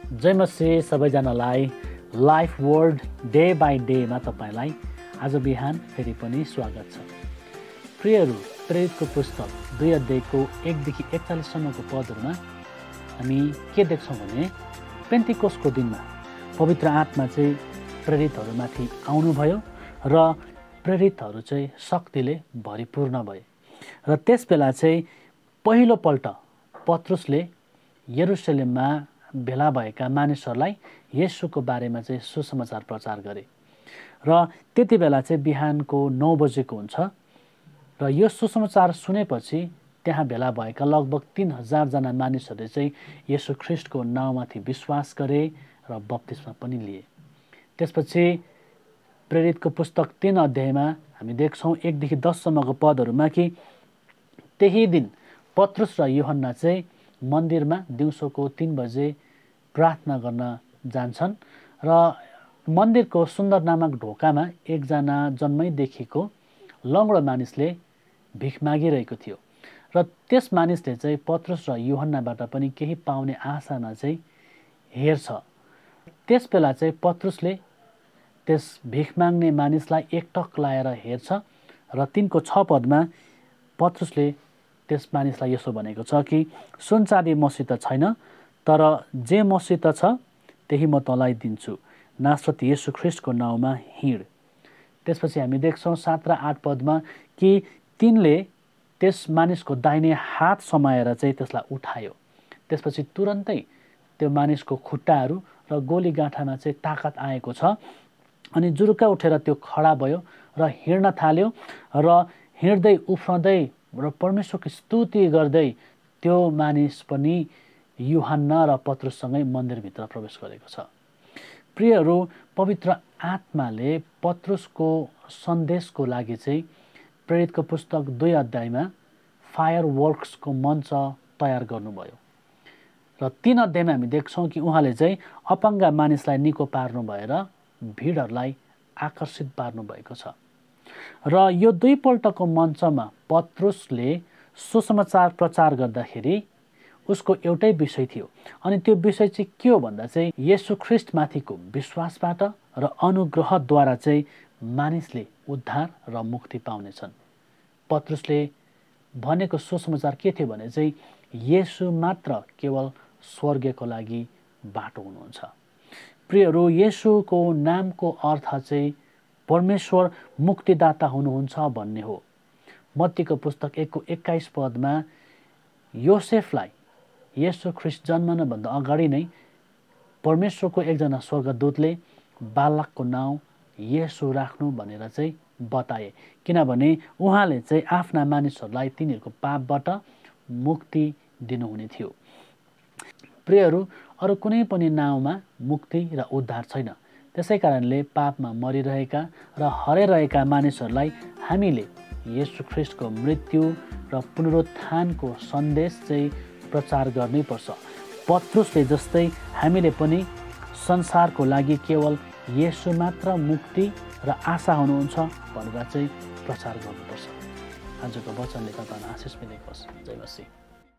जय मसीह सबैजनालाई life world day by डेमा तपाईँलाई आज बिहान फेरि पनि स्वागत छ। प्रियहरू, प्रेरितको पुस्तक 2 अध्यायको 1 देखि 41 सम्मको पदहरूमा हामी के देख्छौँ भने पेन्टिकोस्टको दिनमा पवित्र आत्मा चाहिँ प्रेरितहरूमाथि आउनुभयो र प्रेरितहरू चाहिँ शक्तिले भरिपूर्ण भए र त्यस बेला चाहिँ पहिलोपल्ट पत्रुसले यरुशलेममा भेला भएका मानिसहरूलाई येशूको बारेमा चाहिँ सुसमाचार प्रचार गरे र त्यति बेला चाहिँ बिहानको 9 बजेको हुन्छ र यो सुसमाचार सुनेपछि त्यहाँ भेला भएका लगभग 3000 जना मानिसहरूले चाहिँ येशू ख्रीष्टको नाउँमाथि विश्वास गरे र बप्तिस्मा पनि लिए। त्यसपछि प्रेरितको पुस्तक 3 अध्यायमा हामी देख्छौँ 1 देखि 10 सम्मको पदहरूमा कि त्यही दिन पत्रुस र यूहन्ना चाहिँ मन्दिरमा दिउँसोको 3 बजे प्रार्थना गर्न जान्छन् र मन्दिरको सुन्दर नामक ढोकामा एकजना जन्मैदेखिको लङ्गडो मानिसले भिख मागिरहेको थियो र त्यस मानिसले चाहिँ पत्रुस र यूहन्नाबाट पनि केही पाउने आशामा चाहिँ हेर्छ। त्यस बेला चाहिँ पत्रुसले त्यस भिख माग्ने मानिसलाई एकटक लाएर हेर्छ र 3को 6 पदमा पत्रुसले त्यस मानिसलाई यसो भनेको छ कि सुन चाँदी मसित छैन, तर जे मसित छ त्यही म तँलाई दिन्छु, नासरत येशू ख्रीष्टको नाउँमा हिँड। त्यसपछि हामी देख्छौँ 7 र 8 पदमा कि तिनले त्यस मानिसको दाहिने हात समाएर चाहिँ त्यसलाई उठायो। त्यसपछि तुरन्तै त्यो मानिसको खुट्टाहरू र गोलीगाँठामा चाहिँ ताकत आएको छ अनि जुरुक्क उठेर त्यो खडा भयो र हिँड्न थाल्यो र हिँड्दै उफ्रँदै र परमेश्वरको स्तुति गर्दै त्यो मानिस पनि यूहन्ना र पत्रुससँगै मन्दिरभित्र प्रवेश गरेको छ। प्रियहरू, पवित्र आत्माले पत्रुसको सन्देशको लागि चाहिँ प्रेरितको पुस्तक 2 अध्यायमा फायर वर्क्सको मञ्च तयार गर्नुभयो र 3 अध्यायमा हामी देख्छौँ कि उहाँले चाहिँ अपाङ्ग मानिसलाई निको पार्नु भएर भिडहरूलाई आकर्षित पार्नु भएको छ र यो 2 पल्टको मञ्चमा पत्रुसले सुसमाचार प्रचार गर्दाखेरि उसको एउटै विषय थियो अनि त्यो विषय चाहिँ के हो भन्दा चाहिँ येशू ख्रीष्टमाथिको विश्वासबाट र अनुग्रहद्वारा चाहिँ मानिसले उद्धार र मुक्ति पाउनेछन्। पत्रुसले भनेको सुसमाचार के थियो भने चाहिँ येशू मात्र केवल स्वर्गको लागि बाटो हुनुहुन्छ। प्रियहरू, येशूको नामको अर्थ चाहिँ परमेश्वर मुक्तिदाता हुनुहुन्छ भन्ने हो। मत्तीको पुस्तक 1को 21 पदमा योसेफलाई येशू ख्रीष्ट जन्मनुभन्दा अगाडि नै परमेश्वरको एकजना स्वर्गदूतले बालकको नाउँ येशू राख्नु भनेर चाहिँ बताए, किनभने उहाँले चाहिँ आफ्ना मानिसहरूलाई तिनीहरूको पापबाट मुक्ति दिनुहुने थियो। प्रियहरू, अरू कुनै पनि नाउँमा मुक्ति र उद्धार छैन। त्यसै कारणले पापमा मरिरहेका र हराइरहेका मानिसहरूलाई हामीले येशू ख्रीष्टको मृत्यु र पुनरुत्थानको सन्देश चाहिँ प्रचार गर्नैपर्छ। पत्रुसले जस्तै हामीले पनि संसारको लागि केवल येशू मात्र मुक्ति र आशा हुनुहुन्छ भनेर चाहिँ प्रचार गर्नुपर्छ। आजको वचनले तपाईँलाई आशिष मिलेको होस्। जय मसीह।